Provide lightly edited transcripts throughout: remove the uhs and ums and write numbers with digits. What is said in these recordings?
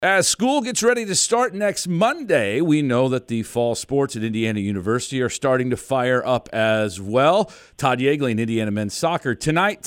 As school gets ready to start next Monday, we know that the fall sports at Indiana University are starting to fire up as well. Todd Yeagley and Indiana men's soccer tonight,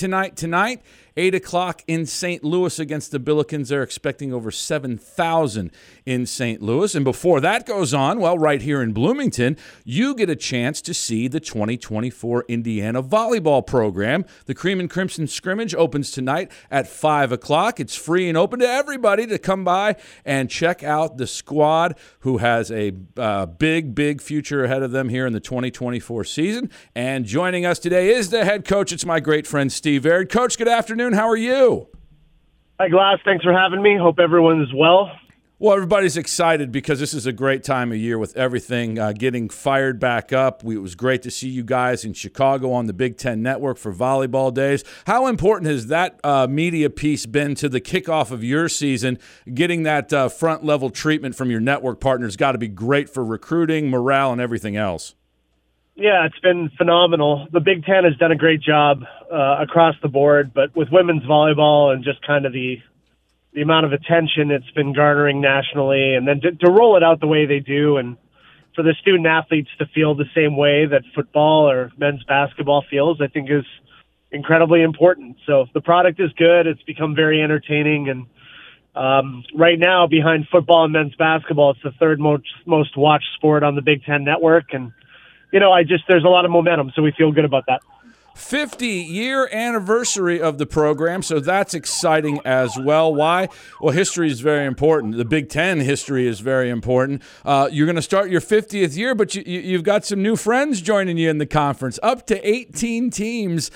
8 o'clock in St. Louis against the Billikens. They're expecting over 7,000 in St. Louis. And before that goes on, well, right here in Bloomington, you get a chance to see the 2024 Indiana volleyball program. The Cream and Crimson scrimmage opens tonight at 5 o'clock. It's free and open to everybody to come by and check out the squad who has a big future ahead of them here in the 2024 season. And joining us today is the head coach. It's my great friend Steve Aird. Coach, good afternoon. How are you? Hi, Glass. Thanks for having me. Hope everyone's well. Well, everybody's excited because this is a great time of year with everything getting fired back up. It was great to see you guys in Chicago on the Big Ten Network for volleyball days. How important has that media piece been to the kickoff of your season? Getting that front-level treatment from your network partners got to be great for recruiting, morale, and everything else. Yeah, it's been phenomenal. The Big Ten has done a great job across the board, but with women's volleyball and just kind of the amount of attention it's been garnering nationally, and then to roll it out the way they do, and for the student athletes to feel the same way that football or men's basketball feels, I think is incredibly important. So if the product is good, it's become very entertaining, and right now behind football and men's basketball, it's the third most watched sport on the Big Ten Network, and there's a lot of momentum, so we feel good about that. 50-year anniversary of the program, so that's exciting as well. Why? Well, history is very important. The Big Ten history is very important. You're going to start your 50th year, but you've got some new friends joining you in the conference. Up to 18 teams,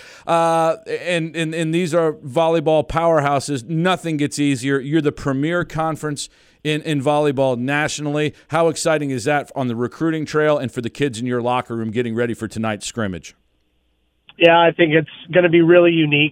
and these are volleyball powerhouses. Nothing gets easier. You're the premier conference in volleyball nationally. How exciting is that on the recruiting trail and for the kids in your locker room getting ready for tonight's scrimmage? Yeah, I think it's going to be really unique.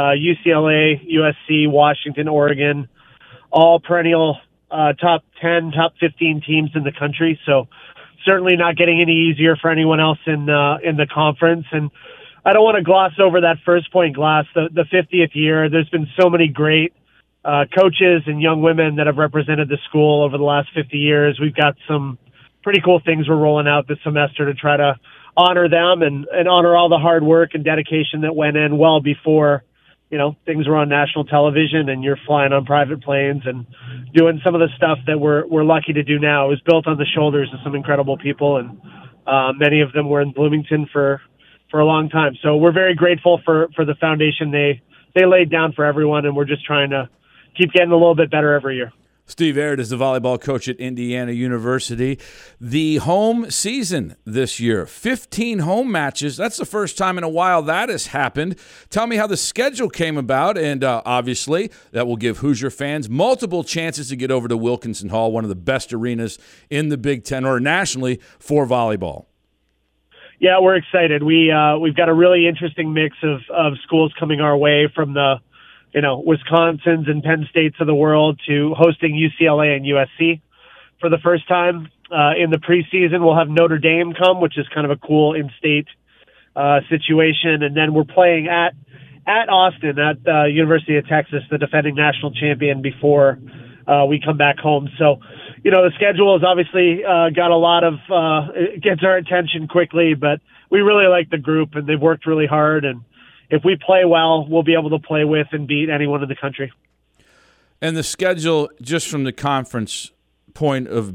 UCLA, USC, Washington, Oregon, all perennial top 10, top 15 teams in the country. So certainly not getting any easier for anyone else in the conference. And I don't want to gloss over that first point, Glass. The 50th year, there's been so many great coaches and young women that have represented the school over the last 50 years. We've got some pretty cool things we're rolling out this semester to try to honor them and honor all the hard work and dedication that went in well before, things were on national television and you're flying on private planes and doing some of the stuff that we're lucky to do now. It was built on the shoulders of some incredible people, and many of them were in Bloomington for a long time. So we're very grateful for the foundation they laid down for everyone, and we're just trying to keep getting a little bit better every year. Steve Aird is the volleyball coach at Indiana University. The home season this year, 15 home matches. That's the first time in a while that has happened. Tell me how the schedule came about, and obviously that will give Hoosier fans multiple chances to get over to Wilkinson Hall, one of the best arenas in the Big Ten or nationally for volleyball. Yeah, we're excited. We've got a really interesting mix of schools coming our way, from the Wisconsin's and Penn States of the world to hosting UCLA and USC for the first time. In the preseason, we'll have Notre Dame come, which is kind of a cool in-state situation. And then we're playing at Austin, at University of Texas, the defending national champion, before we come back home. So, the schedule has obviously got a lot of it gets our attention quickly, but we really like the group, and they've worked really hard, and if we play well, we'll be able to play with and beat anyone in the country. And the schedule, just from the conference point of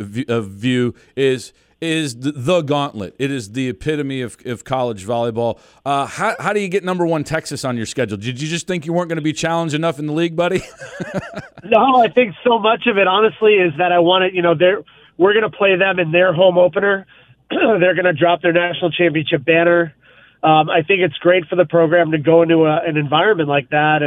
view, is the gauntlet. It is the epitome of college volleyball. How do you get number one Texas on your schedule? Did you just think you weren't going to be challenged enough in the league, buddy? No, I think so much of it, honestly, is that I want it. We're going to play them in their home opener. They're going to drop their national championship banner. I think it's great for the program to go into an environment like that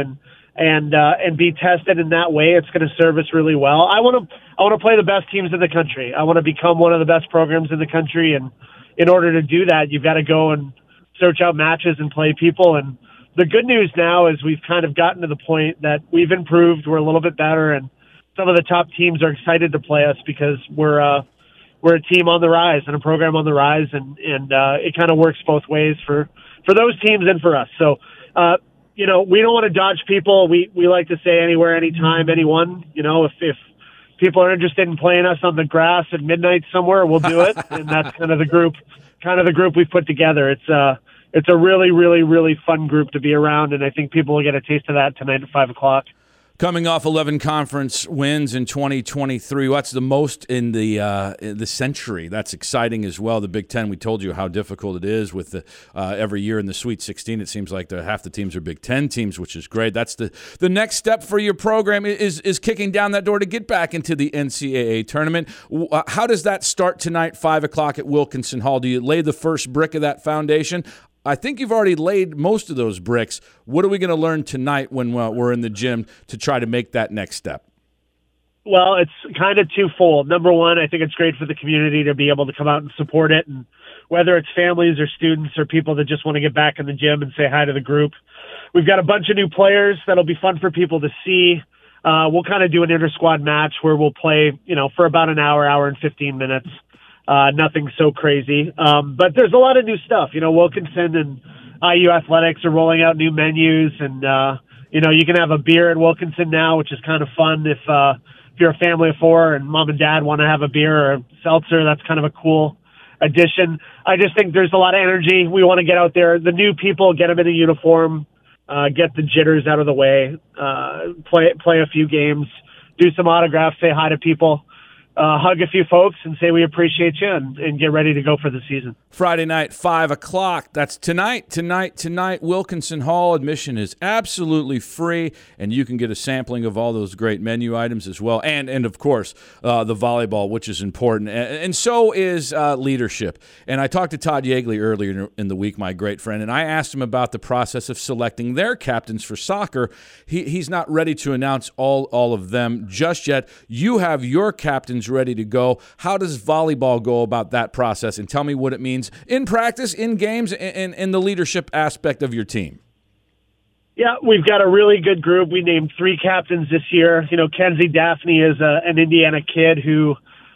and be tested in that way. It's going to serve us really well. I want to play the best teams in the country. I want to become one of the best programs in the country, and in order to do that, you've got to go and search out matches and play people. And the good news now is we've kind of gotten to the point that we've improved. We're a little bit better, and some of the top teams are excited to play us because we're a team on the rise and a program on the rise, and it kind of works both ways for those teams and for us. So, we don't want to dodge people. We like to say anywhere, anytime, anyone. If people are interested in playing us on the grass at midnight somewhere, we'll do it. And that's kind of the group we've put together. It's a really, really, really fun group to be around, and I think people will get a taste of that tonight at 5 o'clock. Coming off 11 conference wins in 2023, what's the most in the century? That's exciting as well. The Big Ten, we told you how difficult it is with every year in the Sweet 16. It seems like half the teams are Big Ten teams, which is great. That's the next step for your program is kicking down that door to get back into the NCAA tournament. How does that start tonight, 5 o'clock at Wilkinson Hall? Do you lay the first brick of that foundation? I think you've already laid most of those bricks. What are we going to learn tonight when we're in the gym to try to make that next step? Well, it's kind of twofold. Number one, I think it's great for the community to be able to come out and support it. And whether it's families or students or people that just want to get back in the gym and say hi to the group. We've got a bunch of new players that'll be fun for people to see. We'll kind of do an inter-squad match where we'll play, for about an hour and 15 minutes. Nothing so crazy. But there's a lot of new stuff. Wilkinson and IU Athletics are rolling out new menus, and, you can have a beer at Wilkinson now, which is kind of fun if you're a family of four and mom and dad want to have a beer or a seltzer. That's kind of a cool addition. I just think there's a lot of energy. We want to get out there. The new people, get them in a uniform, get the jitters out of the way, play a few games, do some autographs, say hi to people. Hug a few folks and say we appreciate you and get ready to go for the season. Friday night, 5 o'clock. That's tonight. Wilkinson Hall. Admission is absolutely free, and you can get a sampling of all those great menu items as well. And of course, the volleyball, which is important. And so is leadership. And I talked to Todd Yeagley earlier in the week, my great friend, and I asked him about the process of selecting their captains for soccer. He's not ready to announce all of them just yet. You have your captains ready to go. How does volleyball go about that process? And tell me what it means in practice, in games, and in the leadership aspect of your team. Yeah, we've got a really good group. We named 3 captains this year. Kenzie Daphne is an Indiana kid who,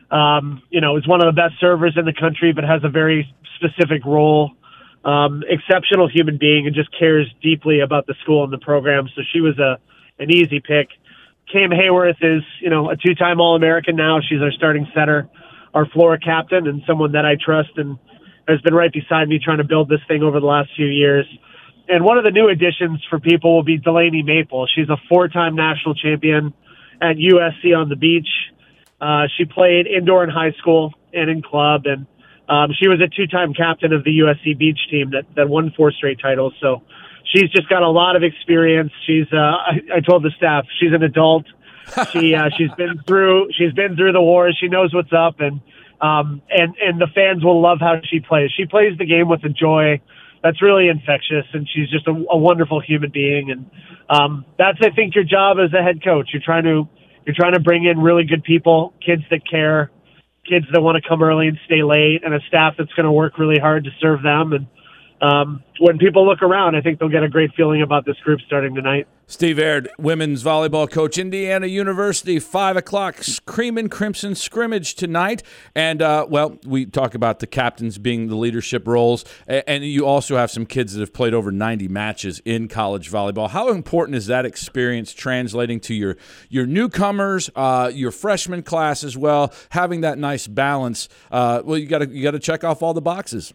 is one of the best servers in the country, but has a very specific role. Exceptional human being and just cares deeply about the school and the program. So she was an easy pick. Cam Hayworth is, a 2-time All-American now. She's our starting setter, our floor captain, and someone that I trust and has been right beside me trying to build this thing over the last few years. And one of the new additions for people will be Delaney Maple. She's a 4-time national champion at USC on the beach. She played indoor in high school and in club, and she was a 2-time captain of the USC beach team that won 4 straight titles. So she's just got a lot of experience. She's I told the staff she's an adult. She's been through the wars. She knows what's up, and the fans will love how she plays. She plays the game with a joy that's really infectious, and she's just a wonderful human being. And that's, I think, your job as a head coach. You're trying to bring in really good people, kids that care, kids that want to come early and stay late, and a staff that's going to work really hard to serve them. And when people look around, I think they'll get a great feeling about this group starting tonight. Steve Aird, women's volleyball coach, Indiana University, 5 o'clock, Cream and Crimson scrimmage tonight. And, we talk about the captains being the leadership roles, and you also have some kids that have played over 90 matches in college volleyball. How important is that experience translating to your newcomers, your freshman class as well, having that nice balance? You got to check off all the boxes.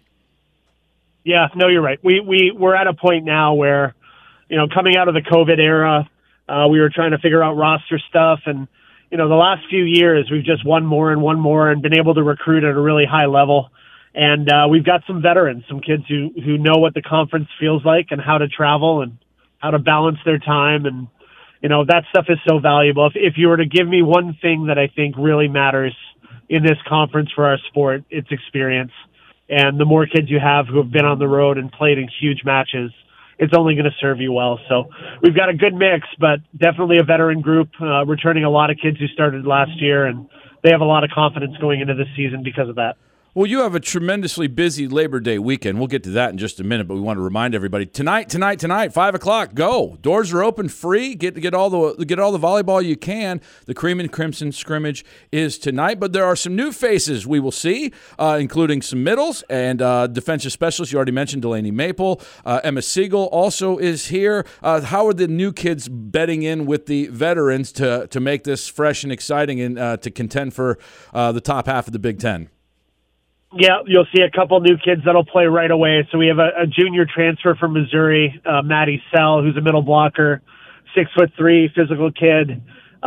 Yeah, no, you're right. We're at a point now where, coming out of the COVID era, we were trying to figure out roster stuff. And, the last few years, we've just won more and been able to recruit at a really high level. And we've got some veterans, some kids who know what the conference feels like and how to travel and how to balance their time. And, that stuff is so valuable. If you were to give me one thing that I think really matters in this conference for our sport, it's experience. And the more kids you have who have been on the road and played in huge matches, it's only going to serve you well. So we've got a good mix, but definitely a veteran group, returning a lot of kids who started last year, and they have a lot of confidence going into this season because of that. Well, you have a tremendously busy Labor Day weekend. We'll get to that in just a minute, but we want to remind everybody tonight, 5:00. Go. Doors are open, free. Get all the volleyball you can. The Cream and Crimson scrimmage is tonight, but there are some new faces we will see, including some middles and defensive specialists. You already mentioned Delaney Maple. Emma Siegel also is here. How are the new kids bedding in with the veterans to make this fresh and exciting and to contend for the top half of the Big Ten? Yeah, you'll see a couple new kids that'll play right away. So we have a junior transfer from Missouri, Maddie Sell, who's a middle blocker, 6'3", physical kid.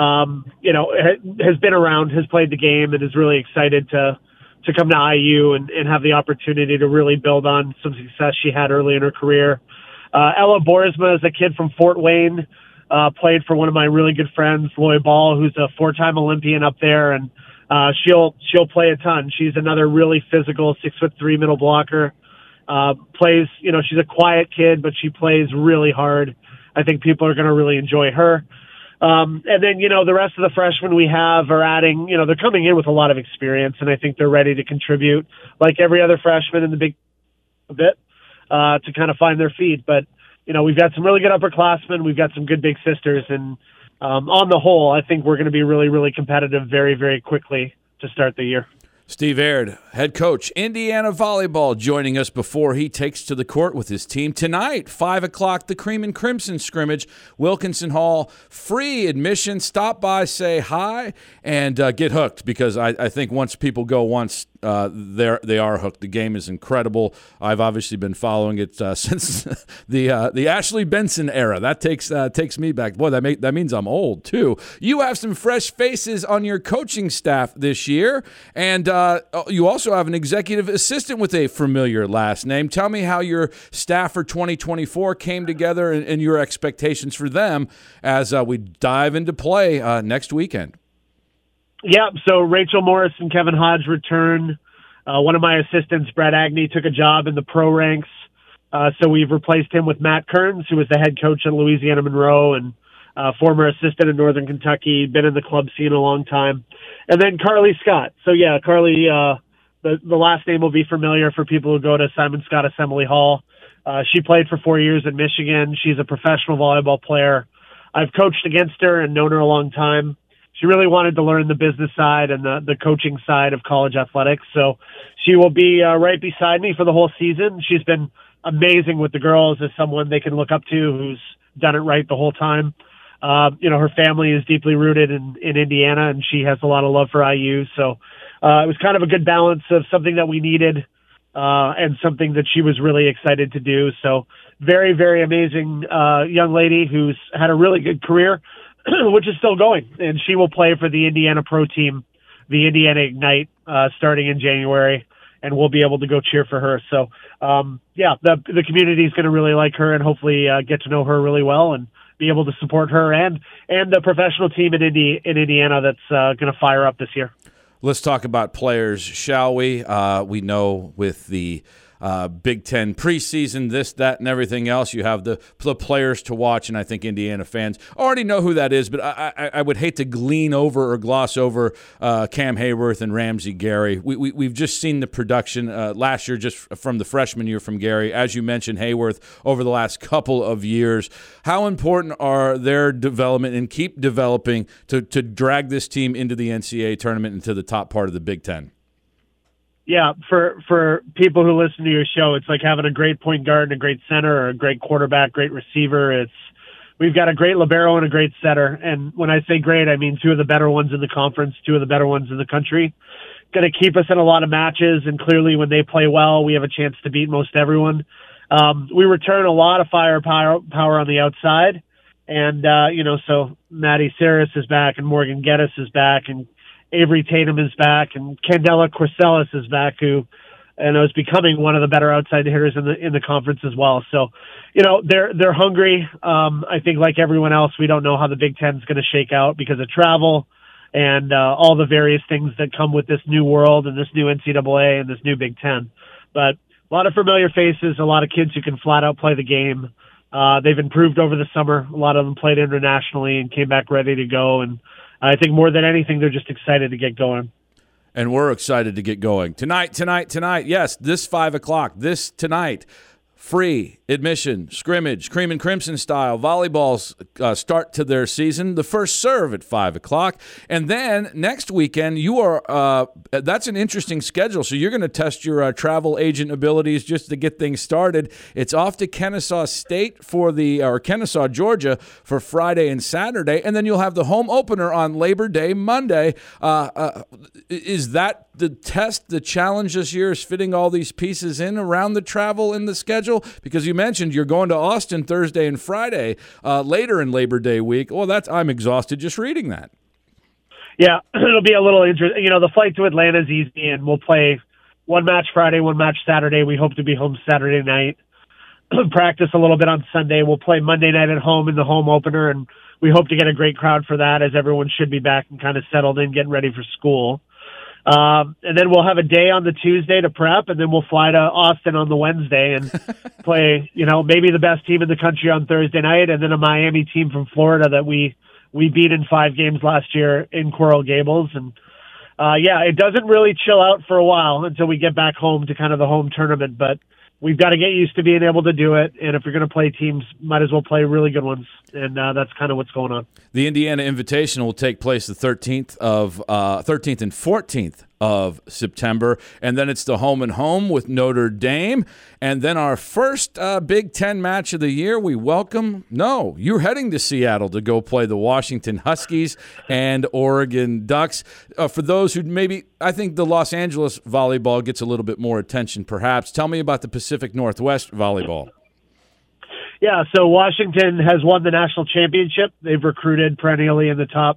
Has been around, has played the game, and is really excited to come to IU and have the opportunity to really build on some success she had early in her career. Ella Borisma is a kid from Fort Wayne, played for one of my really good friends, Loy Ball, who's a 4-time Olympian up there, and she'll play a ton. She's another really physical 6'3" middle blocker. Plays, she's a quiet kid, but she plays really hard. I think people are going to really enjoy her. And then, the rest of the freshmen we have are adding, they're coming in with a lot of experience, and I think they're ready to contribute like every other freshman in the big bit, to kind of find their feet. But, we've got some really good upperclassmen. We've got some good big sisters, and on the whole, I think we're going to be really, really competitive very, very quickly to start the year. Steve Aird, head coach, Indiana Volleyball, joining us before he takes to the court with his team tonight, 5:00, the Cream and Crimson scrimmage, Wilkinson Hall, free admission. Stop by, say hi, and get hooked, because I think once people go once, they are hooked. The game is incredible. I've obviously been following it since the Ashley Benson era. That takes me back. Boy, that means I'm old too. You have some fresh faces on your coaching staff this year, and you also have an executive assistant with a familiar last name. Tell me how your staff for 2024 came together and your expectations for them as we dive into play next weekend. Yeah, so Rachel Morris and Kevin Hodge return. One of my assistants, Brett Agnew, took a job in the pro ranks. So we've replaced him with Matt Kearns, who was the head coach at Louisiana Monroe and former assistant in Northern Kentucky, been in the club scene a long time. And then Carly Scott. So, yeah, Carly, the last name will be familiar for people who go to Simon Scott Assembly Hall. She played for 4 years in Michigan. She's a professional volleyball player. I've coached against her and known her a long time. She really wanted to learn the business side and the coaching side of college athletics. So she will be right beside me for the whole season. She's been amazing with the girls, as someone they can look up to who's done it right the whole time. Her family is deeply rooted in Indiana, and she has a lot of love for IU. So it was kind of a good balance of something that we needed and something that she was really excited to do. So very, very amazing young lady who's had a really good career, which is still going. And she will play for the Indiana pro team, the Indiana Ignite, starting in January, and we'll be able to go cheer for her. So, the community is going to really like her and hopefully get to know her really well and be able to support her and the professional team in Indiana that's going to fire up this year. Let's talk about players, shall we? We know with the Big Ten preseason, this, that, and everything else, you have the players to watch, and I think Indiana fans already know who that is, but I would hate to glean over or gloss over Cam Hayworth and Ramsey Gary. We've just seen the production last year, just from the freshman year from Gary. As you mentioned, Hayworth over the last couple of years. How important are their development and keep developing to drag this team into the NCAA tournament and to the top part of the Big Ten? Yeah, for people who listen to your show, it's like having a great point guard and a great center, or a great quarterback, great receiver. We've got a great libero and a great setter. And when I say great, I mean two of the better ones in the conference, two of the better ones in the country. Going to keep us in a lot of matches, and clearly when they play well, we have a chance to beat most everyone. We return a lot of firepower on the outside. And, so Maddie Saris is back, and Morgan Geddes is back, and Avery Tatum is back, and Candela Corsellis is back, who is becoming one of the better outside hitters in the conference as well. So, they're hungry. I think like everyone else, we don't know how the Big Ten is going to shake out because of travel and all the various things that come with this new world and this new NCAA and this new Big Ten. But a lot of familiar faces, a lot of kids who can flat out play the game. They've improved over the summer. A lot of them played internationally and came back ready to go. And I think more than anything, they're just excited to get going. And we're excited to get going. Tonight. Yes, this 5 o'clock, this tonight. Free admission, scrimmage, cream and crimson style. Volleyballs start to their season. The first serve at 5 o'clock. And then next weekend, you are that's an interesting schedule. So you're going to test your travel agent abilities just to get things started. It's off to Kennesaw State or Kennesaw, Georgia for Friday and Saturday. And then you'll have the home opener on Labor Day, Monday. Is that the test, the challenge this year, is fitting all these pieces in around the travel in the schedule? Because you mentioned you're going to Austin Thursday and Friday later in Labor Day week. Well, I'm exhausted just reading that. Yeah, it'll be a little interesting. The flight to Atlanta is easy, and we'll play one match Friday, one match Saturday. We hope to be home Saturday night. Practice a little bit on Sunday. We'll play Monday night at home in the home opener, and we hope to get a great crowd for that, as everyone should be back and kind of settled in, getting ready for school. And then we'll have a day on the Tuesday to prep, and then we'll fly to Austin on the Wednesday and play, maybe the best team in the country on Thursday night, and then a Miami team from Florida that we beat in 5 games last year in Coral Gables. And, it doesn't really chill out for a while until we get back home to kind of the home tournament, but we've got to get used to being able to do it. And if you're going to play teams, might as well play really good ones. And that's kind of what's going on. The Indiana Invitational will take place the 13th and 14th of September. And then it's the home and home with Notre Dame. And then our first Big Ten match of the year, you're heading to Seattle to go play the Washington Huskies and Oregon Ducks. For those who I think the Los Angeles volleyball gets a little bit more attention perhaps. Tell me about the Pacific Northwest volleyball. Yeah, so Washington has won the national championship. They've recruited perennially in the top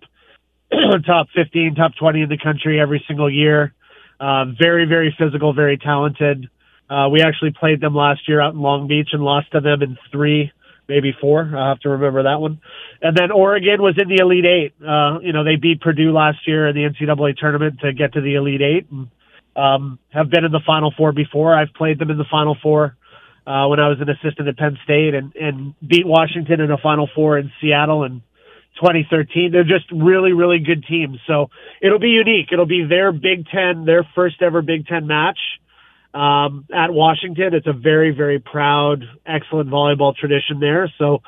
15, top 20 in the country every single year. Very, very physical, very talented. We actually played them last year out in Long Beach and lost to them in 3, maybe 4. I'll have to remember that one. And then Oregon was in the Elite 8. They beat Purdue last year in the NCAA tournament to get to the Elite 8 and have been in the Final Four before. I've played them in the Final Four when I was an assistant at Penn State and beat Washington in a Final Four in Seattle in 2013. They're just really, really good teams. So it'll be unique. It'll be their first ever Big Ten match at Washington. It's a very, very proud, excellent volleyball tradition there. So,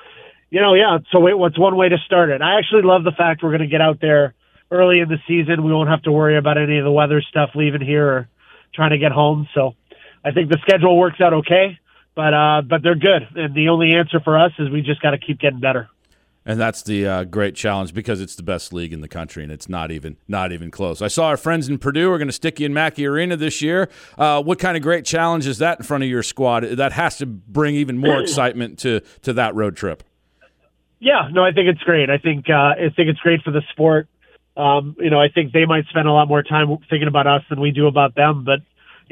it's one way to start it. I actually love the fact we're going to get out there early in the season. We won't have to worry about any of the weather stuff leaving here or trying to get home. So I think the schedule works out okay. But they're good, and the only answer for us is we just got to keep getting better. And that's the great challenge because it's the best league in the country, and it's not even close. I saw our friends in Purdue are going to stick you in Mackey Arena this year. What kind of great challenge is that in front of your squad? That has to bring even more excitement to that road trip. Yeah, no, I think it's great. I think it's great for the sport. I think they might spend a lot more time thinking about us than we do about them, but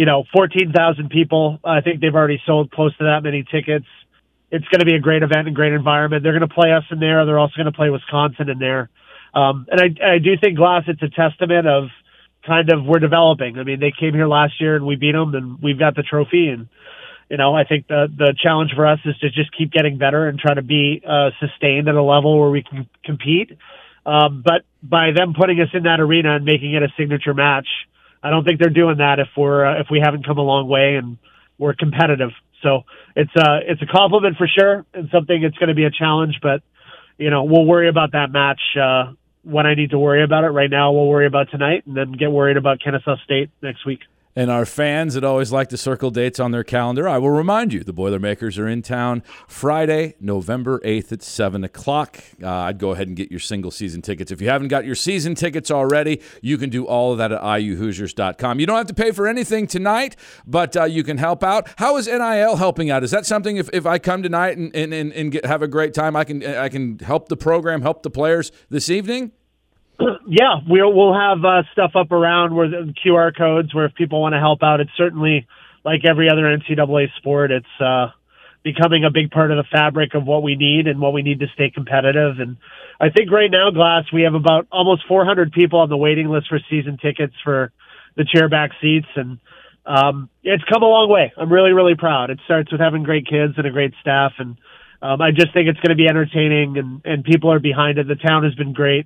14,000 people. I think they've already sold close to that many tickets. It's going to be a great event and great environment. They're going to play us in there. They're also going to play Wisconsin in there. And I do think, Glass, it's a testament of kind of we're developing. I mean, they came here last year and we beat them and we've got the trophy. And, I think the challenge for us is to just keep getting better and try to be sustained at a level where we can compete. But by them putting us in that arena and making it a signature match, I don't think they're doing that if we haven't come a long way and we're competitive. So it's a compliment for sure and something it's going to be a challenge, but we'll worry about that match when I need to worry about it. Right now we'll worry about tonight and then get worried about Kennesaw State next week. And our fans that always like to circle dates on their calendar, I will remind you, the Boilermakers are in town Friday, November 8th at 7 o'clock. I'd go ahead and get your single-season tickets. If you haven't got your season tickets already, you can do all of that at iuhoosiers.com. You don't have to pay for anything tonight, but you can help out. How is NIL helping out? Is that something if I come tonight and have a great time, I can help the program, help the players this evening? Yeah, we'll have stuff up around where the QR codes where if people want to help out. It's certainly like every other NCAA sport. It's becoming a big part of the fabric of what we need and what we need to stay competitive. And I think right now, Glass, we have about almost 400 people on the waiting list for season tickets for the chairback seats. And it's come a long way. I'm really, really proud. It starts with having great kids and a great staff. And I just think it's going to be entertaining and people are behind it. The town has been great.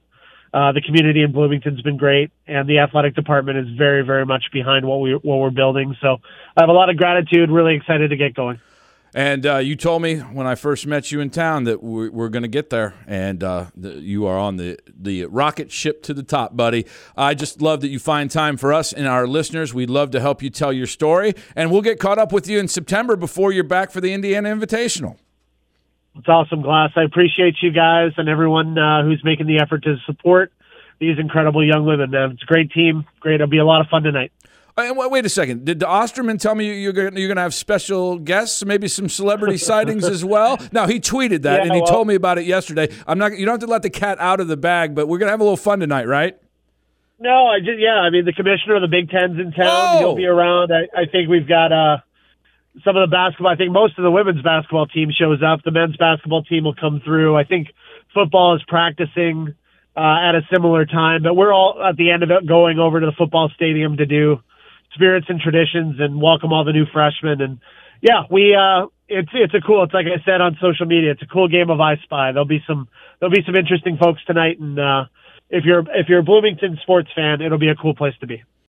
The community in Bloomington's been great, and the athletic department is very, very much behind what we're building. So I have a lot of gratitude. Really excited to get going. And you told me when I first met you in town that we're going to get there, and you are on the rocket ship to the top, buddy. I just love that you find time for us and our listeners. We'd love to help you tell your story, and we'll get caught up with you in September before you're back for the Indiana Invitational. It's awesome, Glass. I appreciate you guys and everyone who's making the effort to support these incredible young women. It's a great team. Great. It'll be a lot of fun tonight. And wait a second. Did Osterman tell me you're going to have special guests, maybe some celebrity sightings as well? No, he tweeted that, and he told me about it yesterday. You don't have to let the cat out of the bag, but we're going to have a little fun tonight, right? No, I mean, the commissioner of the Big Ten's in town. He'll be around. I think we've got some of the basketball. I think most of the women's basketball team shows up. The men's basketball team will come through. I think football is practicing at a similar time, but we're all at the end of it going over to the football stadium to do spirits and traditions and welcome all the new freshmen. And yeah, it's like I said on social media, it's a cool game of I Spy. There'll be some interesting folks tonight. And if you're a Bloomington sports fan, it'll be a cool place to be.